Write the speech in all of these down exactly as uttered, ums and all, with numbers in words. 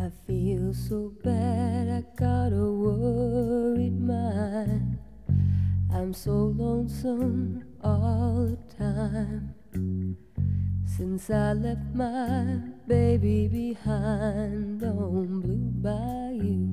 I feel so bad, I got a worried mind. I'm so lonesome all the time. Since I left my baby behind on Blue Bayou,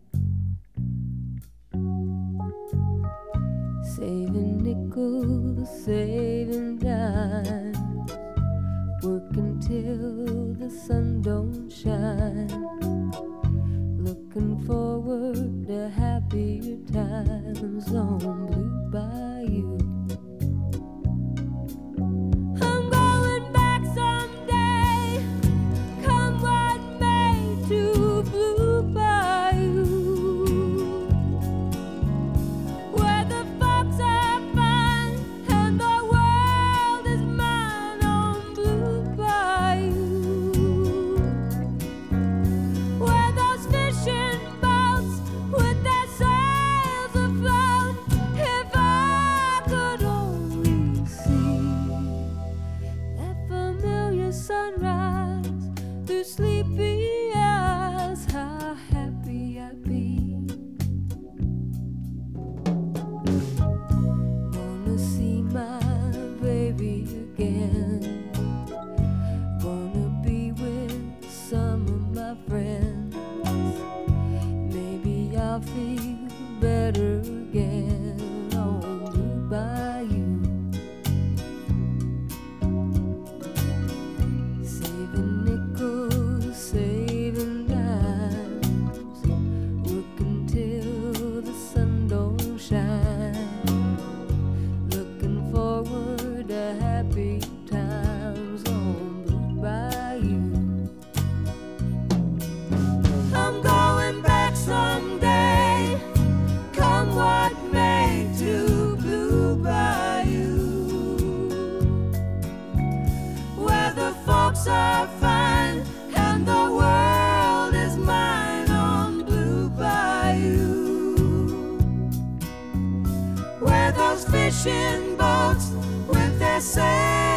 saving nickels, saving dimes, working till the sun don't shine, looking forward to happier times on Blue Bayou. I'm going back someday, come what may, to Blue Bayou, where the folks are fine and the world is mine on Blue Bayou, where those fishing boats with their sails afloat, if I could only see that familiar sunrise through sleepy eyes, how happy I'd be. Wanna see my baby again, wanna be with some of my friends. Maybe I'll feel better again on Blue Bayou, saving nickels, saving dimes, working till the sun don't shine, looking forward to happy times on Blue Bayou. I'm going back someday, come what may, to Blue Bayou, where the folks are fine and the world is mine on Blue Bayou, where those fishing boats with their sails